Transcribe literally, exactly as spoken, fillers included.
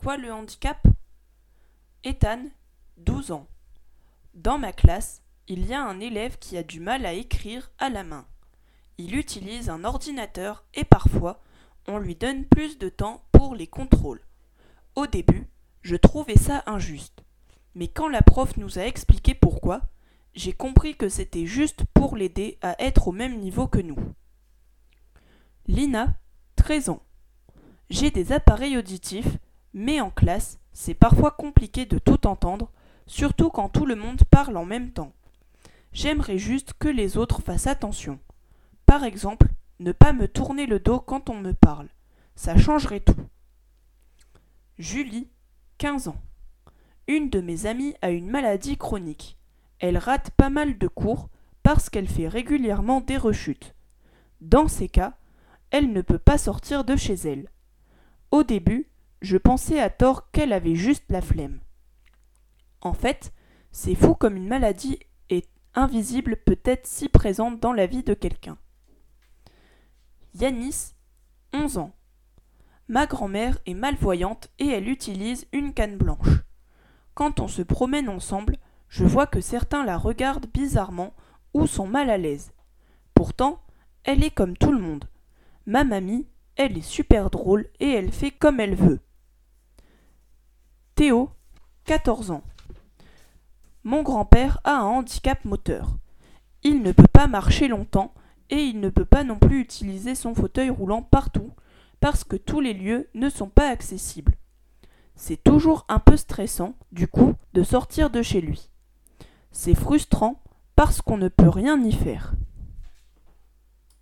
quoi le handicap? Ethan, douze ans. Dans ma classe, il y a un élève qui a du mal à écrire à la main. Il utilise un ordinateur et parfois, on lui donne plus de temps pour les contrôles. Au début, je trouvais ça injuste. Mais quand la prof nous a expliqué pourquoi, j'ai compris que c'était juste pour l'aider à être au même niveau que nous. Lina, treize ans. J'ai des appareils auditifs, mais en classe, c'est parfois compliqué de tout entendre, surtout quand tout le monde parle en même temps. J'aimerais juste que les autres fassent attention. Par exemple, ne pas me tourner le dos quand on me parle. Ça changerait tout. Julie, quinze ans. Une de mes amies a une maladie chronique. Elle rate pas mal de cours parce qu'elle fait régulièrement des rechutes. Dans ces cas, elle ne peut pas sortir de chez elle. Au début, je pensais à tort qu'elle avait juste la flemme. En fait, c'est fou comme une maladie est invisible peut être si présente dans la vie de quelqu'un. Yanis, onze ans. Ma grand-mère est malvoyante et elle utilise une canne blanche. Quand on se promène ensemble, je vois que certains la regardent bizarrement ou sont mal à l'aise. Pourtant, elle est comme tout le monde. Ma mamie, elle est super drôle et elle fait comme elle veut. Théo, quatorze ans. Mon grand-père a un handicap moteur. Il ne peut pas marcher longtemps et il ne peut pas non plus utiliser son fauteuil roulant partout parce que tous les lieux ne sont pas accessibles. C'est toujours un peu stressant, du coup, de sortir de chez lui. C'est frustrant parce qu'on ne peut rien y faire.